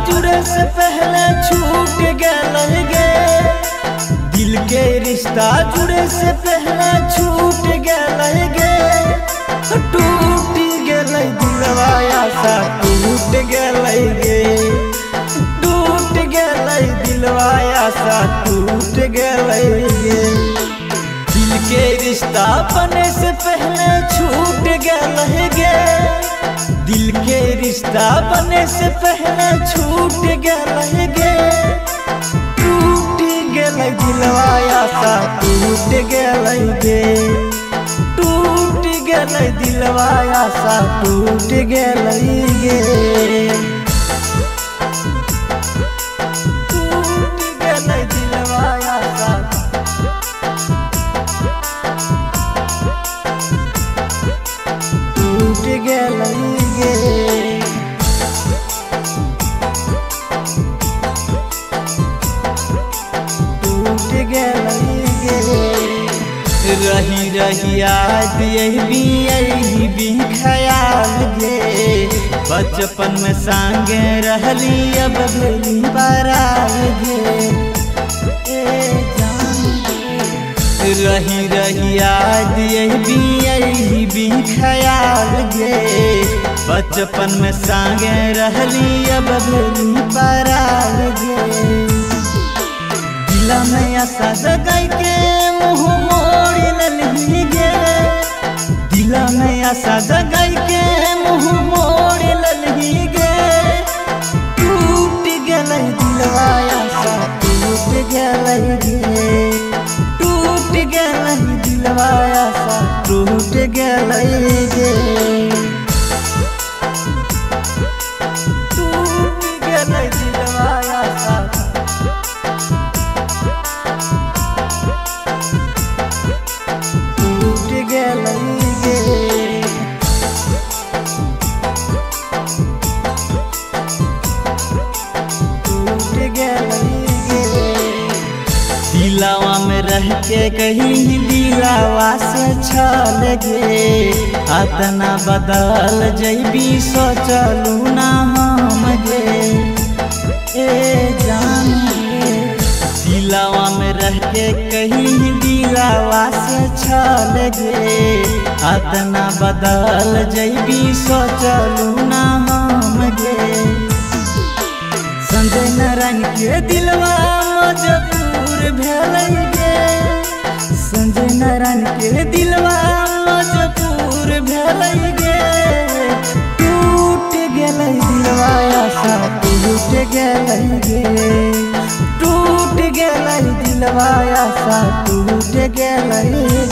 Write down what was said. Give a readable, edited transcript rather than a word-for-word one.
जुड़े से पहले छूट गए गे, दिल के रिश्ता जुड़े से पहले छूट गए गे, टूट गए दिलवा आशा टूट गए गे, टूट गए दिलवा आशा टूट गए गे। दिल के रिश्ता बने से पहले छूट गए गे, दिल के रिश्ता बने से पहले छूट गए गे, टूट गए दिलवा आशा टूट गए गे, टूट गए दिलवा आशा टूट गए गे, टूट गए दिलवा आशा टूट गए गे। रही रही याद यही भी ख्याल गे, बचपन में संगे रहली अब भली बराल गे, रही रही याद यही भी ख्याल गे, बचपन में संगे रहली अब भली बराल गे। दिला में आशा जगाई के मुँह मोड़ ललही गे, दिला में आशा जगाई के मुँह मोड़ ललही गे, टूट गए दिलवा आशा टूट गए गे, टूट गए दिलवा आशा टूट गए गे, टूट गए दिलवा आशा टूट गए गे। टूट गए गे। दिलावा में रह के कहीं दिलावा से छल गे, अतना बदल जैबी सोचलू ना हम गे, ए जान दिलावा में रह के कहीं दिलावा से छल गे, अतना बदल जैबी सोचलू ना हम गे। संजय नारायण के दिलवा मजबूर भेल गे, संजय नारायण के दिलवा मजबूर भेल गे, टूट गए दिलवा आशा टूट गए गे, टूट गए दिलवा आशा टूट गए।